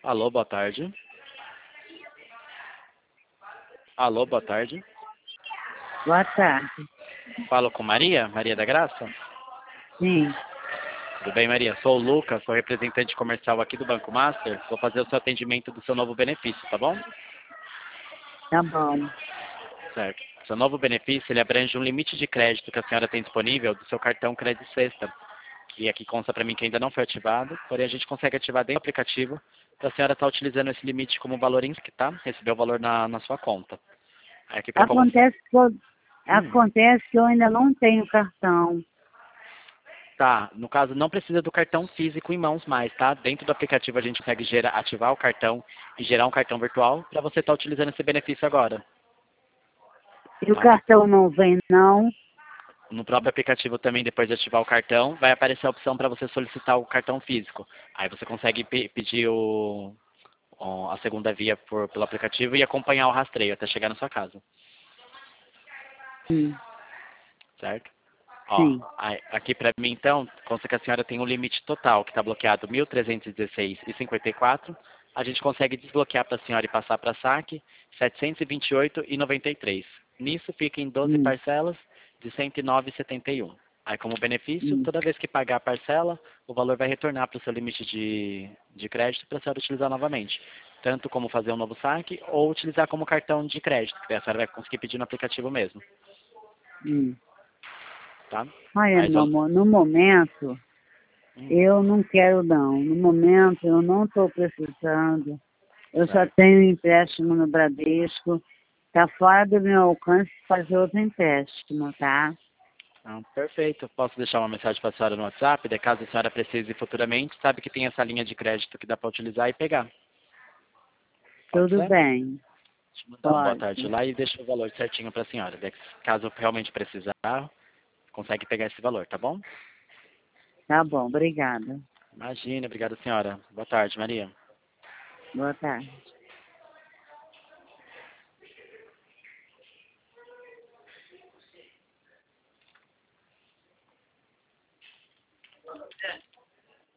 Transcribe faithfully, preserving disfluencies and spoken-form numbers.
Alô, boa tarde. Alô, boa tarde. Boa tarde. Falo com Maria, Maria da Graça? Sim. Tudo bem, Maria? Sou o Lucas, sou representante comercial aqui do Banco Master. Vou fazer o seu atendimento do seu novo benefício, tá bom? Tá bom. Certo. Seu novo benefício, ele abrange um limite de crédito que a senhora tem disponível do seu cartão Crédito Sexta, que aqui consta para mim que ainda não foi ativado, porém a gente consegue ativar dentro do aplicativo para a senhora estar utilizando esse limite como valor em que tá? Receber o valor na, na sua conta. Aqui pra como... Acontece que, eu, Hum. acontece que eu ainda não tenho cartão. Tá, no caso não precisa do cartão físico em mãos mais, tá? Dentro do aplicativo a gente consegue gerar, ativar o cartão e gerar um cartão virtual para você estar utilizando esse benefício agora. E o Tá? cartão não vem, não? No próprio aplicativo também, depois de ativar o cartão, vai aparecer a opção para você solicitar o cartão físico. Aí você consegue pe pedir o, o, a segunda via por, pelo aplicativo e acompanhar o rastreio até chegar na sua casa. Hum. Certo? Ó, Sim. aí, aqui para mim então, consta que a senhora tem um limite total que está bloqueado mil trezentos e dezesseis e cinquenta e quatro. A gente consegue desbloquear para a senhora e passar para saque setecentos e vinte e oito e noventa e três. Nisso fica em doze Hum. parcelas de cento e nove e setenta e um. Aí como benefício, Hum. toda vez que pagar a parcela, o valor vai retornar para o seu limite de, de crédito para a senhora utilizar novamente. Tanto como fazer um novo saque ou utilizar como cartão de crédito, que daí a senhora vai conseguir pedir no aplicativo mesmo. Hum. Tá? Olha, Mas, meu amor, no momento, hum, eu não quero, não. No momento, eu não estou precisando. Eu só certo. tenho empréstimo no Bradesco. Está fora do meu alcance fazer outro empréstimo, tá? Ah, perfeito. Posso deixar uma mensagem para a senhora no WhatsApp, de caso a senhora precise futuramente, sabe que tem essa linha de crédito que dá para utilizar e pegar. Pode Tudo ser? bem. Deixa eu mandar um boa tarde Pode. lá e deixo o valor certinho para a senhora. De caso realmente precisar, consegue pegar esse valor, tá bom? Tá bom, obrigada. Imagina, obrigado senhora. Boa tarde, Maria. Boa tarde.